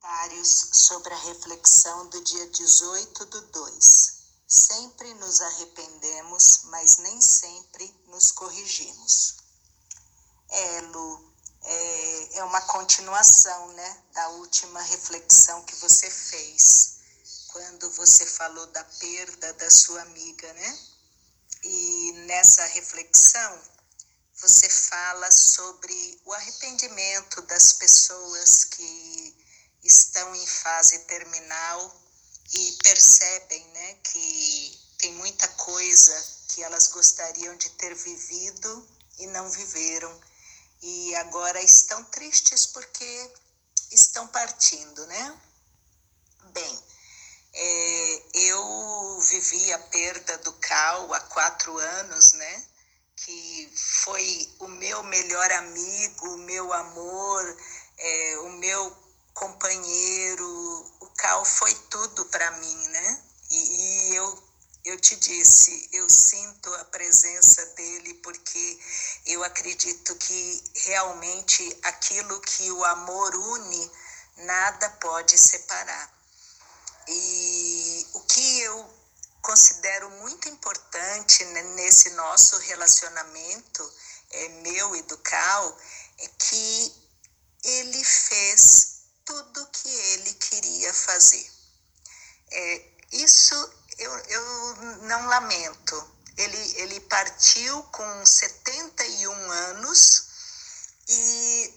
Comentários sobre a reflexão do dia 18/2. Sempre nos arrependemos, mas nem sempre nos corrigimos. Lu, é uma continuação, né, da última reflexão que você fez, quando você falou da perda da sua amiga, né? E nessa reflexão, você fala sobre o arrependimento das pessoas que estão em fase terminal e percebem, né, que tem muita coisa que elas gostariam de ter vivido e não viveram. E agora estão tristes porque estão partindo, né? Bem, eu vivi a perda do Cal há 4 anos, né? Que foi o meu melhor amigo, o meu amor, o meu companheiro. O Cal foi tudo para mim, né? E eu te disse, eu sinto a presença dele porque eu acredito que realmente aquilo que o amor une, nada pode separar. E o que eu considero muito importante, né, nesse nosso relacionamento, meu e do Cal, é que ele fez tudo que ele queria fazer. Isso eu não lamento. Ele partiu com 71 anos e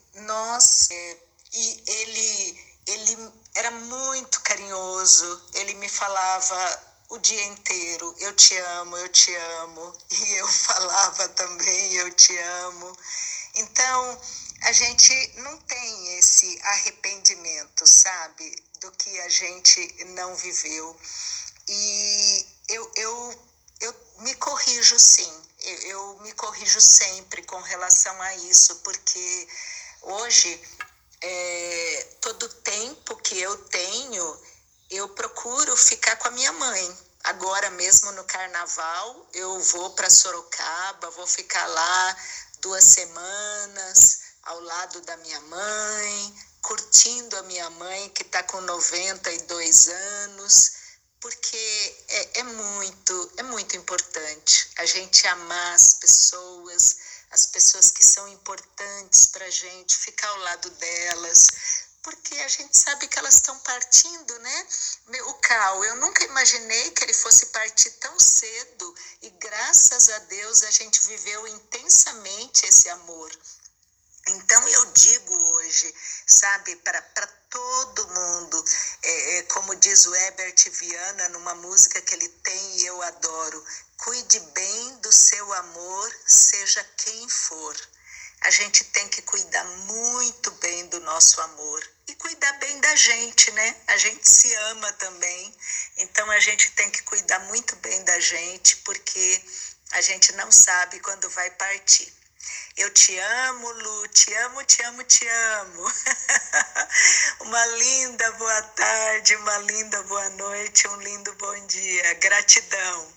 ele era muito carinhoso. Ele me falava o dia inteiro, eu te amo, e eu falava também, eu te amo. Então, a gente não tem esse arrependimento, sabe, do que a gente não viveu. E eu me corrijo sim, eu me corrijo sempre com relação a isso, porque hoje, todo tempo que eu tenho, eu procuro ficar com a minha mãe. Agora mesmo no carnaval, eu vou para Sorocaba, vou ficar lá 2 semanas ao lado da minha mãe, curtindo a minha mãe que está com 92 anos, porque é muito importante a gente amar as pessoas que são importantes para a gente, ficar ao lado delas, porque a gente sabe que elas estão partindo, né? O Cal, eu nunca imaginei que ele fosse partir tão cedo e graças a Deus a gente viveu intensamente esse amor. Então eu digo hoje, sabe, para todo mundo, como diz o Herbert Viana numa música que ele tem e eu adoro, cuide bem do seu amor, seja quem for. A gente tem que cuidar muito bem do nosso amor e cuidar bem da gente, né? A gente se ama também, então a gente tem que cuidar muito bem da gente, porque a gente não sabe quando vai partir. Eu te amo, Lu, te amo, te amo, te amo. Uma linda boa tarde, uma linda boa noite, um lindo bom dia. Gratidão.